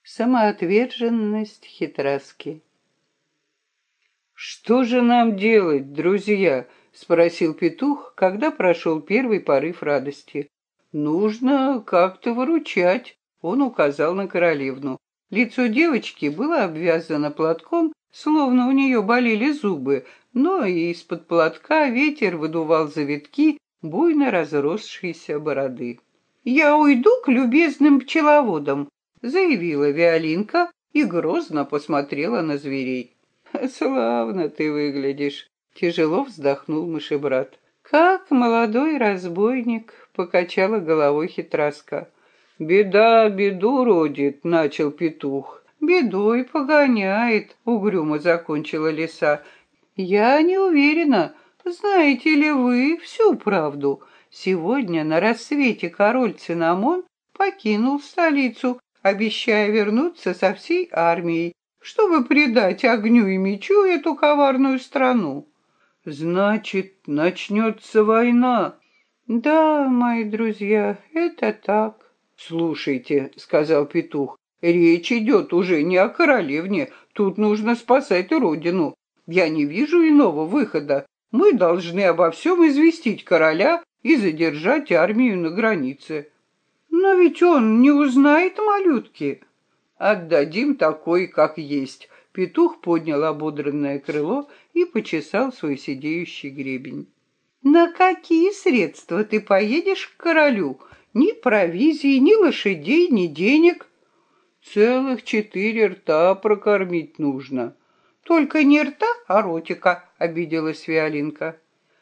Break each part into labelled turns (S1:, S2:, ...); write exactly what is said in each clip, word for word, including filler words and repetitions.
S1: Самоотверженность хитраски. «Что же нам делать, друзья?» — спросил петух, когда прошел первый порыв радости. «Нужно как-то выручать», — он указал на королевну. Лицо девочки было обвязано платком, словно у нее болели зубы, но и из-под платка ветер выдувал завитки буйно разросшейся бороды. «Я уйду к любезным пчеловодам», — заявила Виолинка и грозно посмотрела на зверей. «Славно ты выглядишь», — тяжело вздохнул мышебрат. «Как молодой разбойник», — покачала головой хитраска. «Беда беду родит», — начал петух. «Бедой погоняет», — угрюмо закончила лиса. «Я не уверена, знаете ли вы всю правду. Сегодня на рассвете король Цинамон покинул столицу, обещая вернуться со всей армией, чтобы предать огню и мечу эту коварную страну». «Значит, начнется война?» «Да, мои друзья, это так». «Слушайте», — сказал петух, — «речь идет уже не о королевне, тут нужно спасать родину. Я не вижу иного выхода. Мы должны обо всем известить короля и задержать армию на границе». «Но ведь он не узнает малютки». «Отдадим такой, как есть». Петух поднял ободранное крыло и почесал свой сидеющий гребень. «На какие средства ты поедешь к королю? Ни провизии, ни лошадей, ни денег». «Целых четыре рта прокормить нужно». «Только не рта, а ротика», — обиделась Виолинка.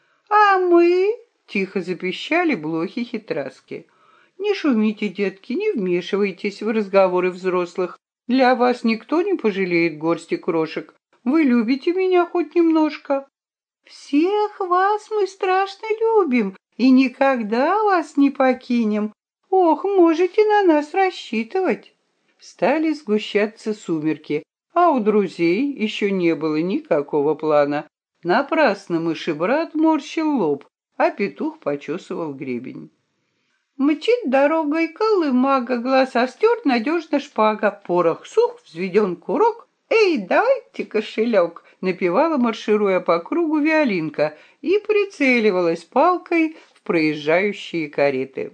S1: «А мы?» — тихо запищали блохи хитраски. «Не шумите, детки, не вмешивайтесь в разговоры взрослых. Для вас никто не пожалеет горсти крошек. Вы любите меня хоть немножко?» «Всех вас мы страшно любим и никогда вас не покинем. Ох, можете на нас рассчитывать». Стали сгущаться сумерки, а у друзей еще не было никакого плана. Напрасно мышебрат морщил лоб, а петух почесывал гребень. «Мчит дорогой колымага, глаз остер, надежно шпага, порох сух, взведен курок. Эй, давайте кошелек!» — напевала, маршируя по кругу, Виолинка и прицеливалась палкой в проезжающие кареты.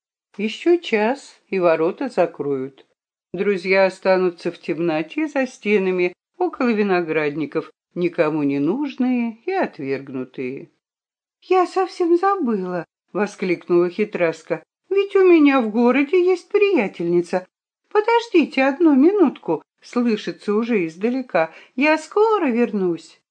S1: Еще час, и ворота закроют. Друзья останутся в темноте за стенами, около виноградников, никому не нужные и отвергнутые. «Я совсем забыла!» — воскликнула хитраска. «Ведь у меня в городе есть приятельница. Подождите одну минутку!» — слышится уже издалека. «Я скоро вернусь».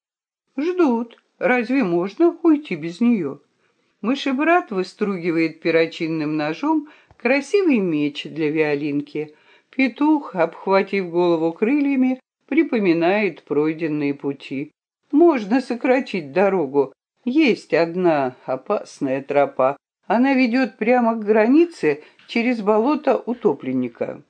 S1: Ждут. Разве можно уйти без нее? Мышебрат выстругивает перочинным ножом красивый меч для Виолинки. Петух, обхватив голову крыльями, припоминает пройденные пути. Можно сократить дорогу. Есть одна опасная тропа. Она ведет прямо к границе через болото утопленника.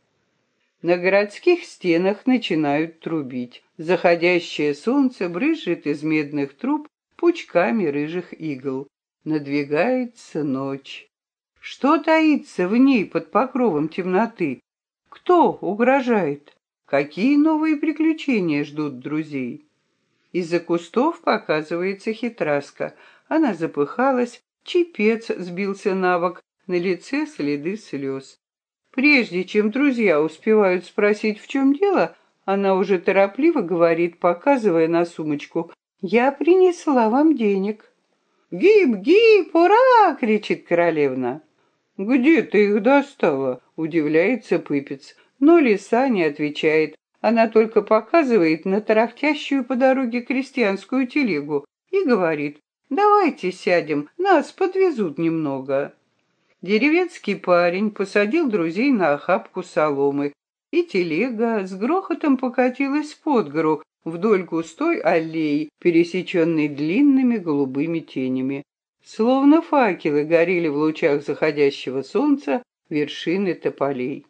S1: На городских стенах начинают трубить. Заходящее солнце брызжет из медных труб пучками рыжих игл. Надвигается ночь. Что таится в ней под покровом темноты? Кто угрожает? Какие новые приключения ждут друзей? Из-за кустов показывается хитраска. Она запыхалась, чепец сбился на бок, на лице следы слез. Прежде чем друзья успевают спросить, в чем дело, она уже торопливо говорит, показывая на сумочку: «Я принесла вам денег». «Гиб, гиб, ура!» — кричит королевна. «Где ты их достала?» — удивляется Пыпец. Но лиса не отвечает. Она только показывает на тарахтящую по дороге крестьянскую телегу и говорит: «Давайте сядем, нас подвезут немного». Деревенский парень посадил друзей на охапку соломы, и телега с грохотом покатилась под гору вдоль густой аллеи, пересеченной длинными голубыми тенями. Словно факелы горели в лучах заходящего солнца вершины тополей.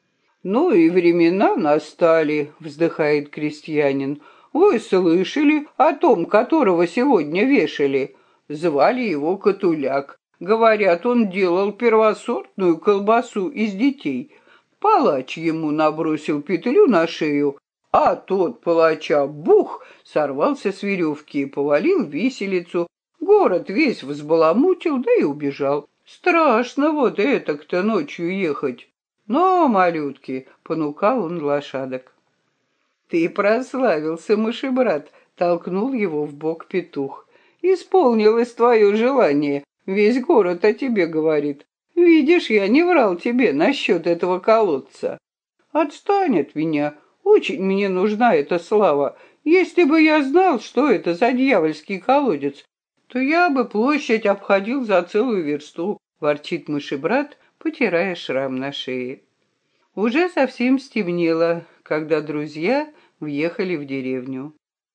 S1: «Ну и времена настали», — вздыхает крестьянин. «Вы слышали о том, которого сегодня вешали? Звали его Катуляк. Говорят, он делал первосортную колбасу из детей. Палач ему набросил петлю на шею, а тот палача бух сорвался с веревки и повалил в виселицу. Город весь взбаламутил, да и убежал. Страшно вот этак-то ночью ехать. Но, малютки, понукал он лошадок. Ты прославился, мышебрат, толкнул его в бок петух. Исполнилось твое желание, весь город о тебе говорит. Видишь, я не врал тебе насчет этого колодца. Отстань от меня, очень мне нужна эта слава. Если бы я знал, что это за дьявольский колодец, то я бы площадь обходил за целую версту, ворчит мышебрат, потирая шрам на шее. Уже совсем стемнело, когда друзья въехали в деревню.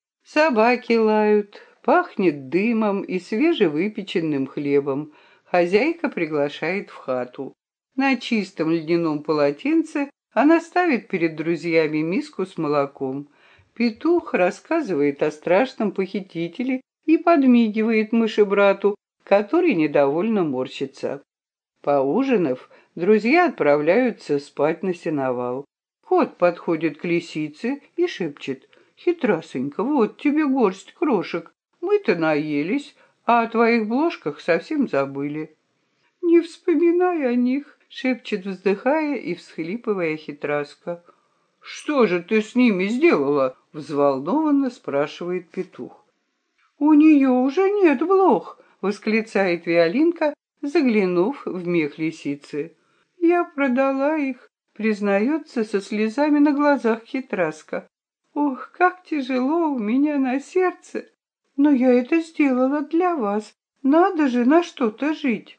S1: Собаки лают, пахнет дымом и свежевыпеченным хлебом. Хозяйка приглашает в хату. На чистом льняном полотенце она ставит перед друзьями миску с молоком. Петух рассказывает о страшном похитителе и подмигивает мышебрату, который недовольно морщится. Поужинав, друзья отправляются спать на сеновал. Кот подходит к лисице и шепчет: «Хитрасенька, вот тебе горсть крошек. Мы-то наелись, а о твоих бложках совсем забыли». «Не вспоминай о них», — шепчет, вздыхая и всхлипывая хитраска. «Что же ты с ними сделала?» — взволнованно спрашивает петух. «У нее уже нет блох», — восклицает Виолинка, заглянув в мех лисицы. «Я продала их», — признается со слезами на глазах хитраска. «Ох, как тяжело у меня на сердце! Но я это сделала для вас. Надо же на что-то жить».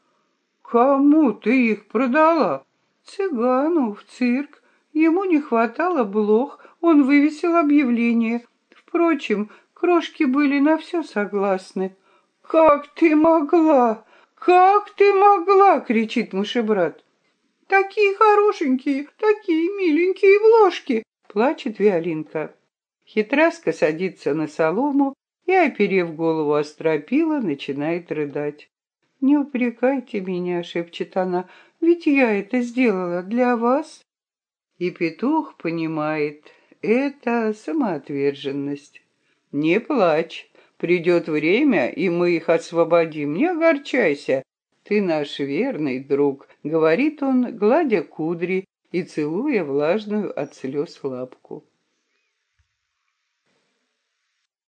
S1: «Кому ты их продала?» «Цыгану, в цирк. Ему не хватало блох, он вывесил объявление. Впрочем, крошки были на все согласны». «Как ты могла? Как ты могла?» — кричит мышебрат. «Такие хорошенькие, такие миленькие бложки!» — плачет Виолинка. Хитраска садится на солому и, оперев голову о стропила, начинает рыдать. «Не упрекайте меня», — шепчет она, — «ведь я это сделала для вас». И петух понимает, это самоотверженность. «Не плачь, придет время, и мы их освободим, не огорчайся. Ты наш верный друг», — говорит он, гладя кудри и целуя влажную от слез лапку.